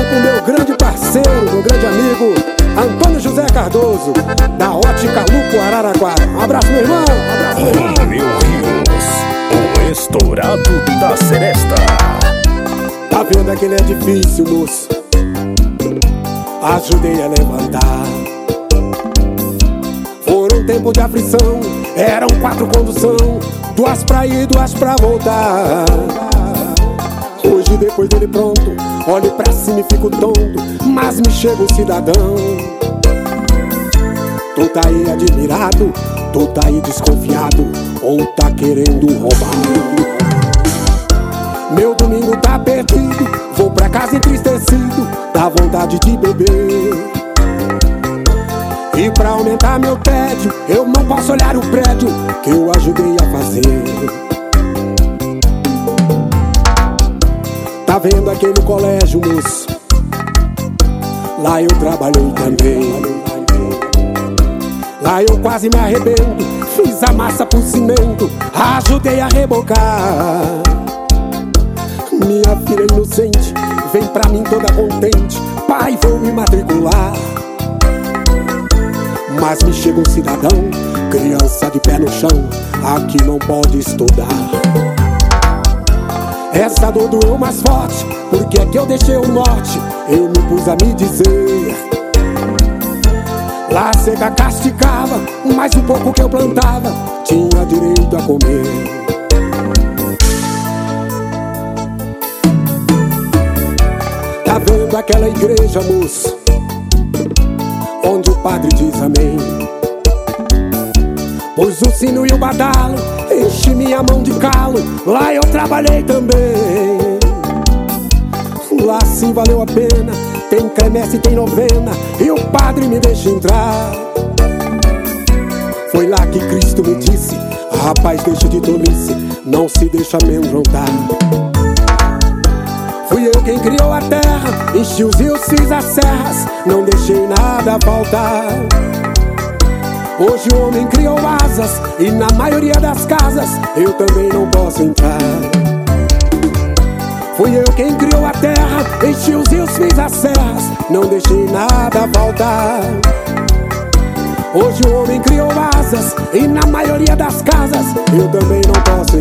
pro meu grande parceiro, meu grande amigo Antônio José Cardoso, da Ótica Lupo Araraquara. Um abraço, meu irmão. Romeu Rios, o estourado da Seresta. Tá vendo que ele é difícil, moço? Ajudei a levantar. Foram um tempo de aflição, eram 4 condução, 2 pra ir, 2 pra voltar. Hoje depois dele pronto, olho pra cima e fico tonto, mas me chega o cidadão. Tu tá aí admirado, tu tá aí desconfiado, ou tá querendo roubar? Meu domingo tá perdido, vou pra casa entristecido, dá vontade de beber. E pra aumentar meu tédio, eu não posso olhar o prédio que eu ajudei a fazer. Tá vendo aquele colégio, moço? Lá eu trabalhei também. Lá eu quase me arrebento, fiz a massa pro cimento, ajudei a rebocar. Minha filha inocente vem pra mim toda contente, pai, vou me matricular. Mas me chega um cidadão, criança de pé no chão, aqui não pode estudar. Essa dor doeu mais forte, porque é que eu deixei o norte, eu me pus a me dizer. Lá seca castigava, mais um pouco que eu plantava, tinha direito a comer. Tá vendo aquela igreja, moço, onde o padre diz amém? Pus o sino e o badalo, enchi minha mão de calo, lá eu trabalhei também. Lá sim valeu a pena, tem quermesse, tem novena, e o padre me deixa entrar. Foi lá que Cristo me disse: rapaz, deixa de tolice, não se deixa amedrontar. Fui eu quem criou a terra, enchi os rios, fiz as serras, não deixei nada faltar. Hoje o homem criou asas, e na maioria das casas eu também não posso entrar. Fui eu quem criou a terra, enchi os rios, fiz as serras, não deixei nada faltar. Hoje o homem criou asas, e na maioria das casas eu também não posso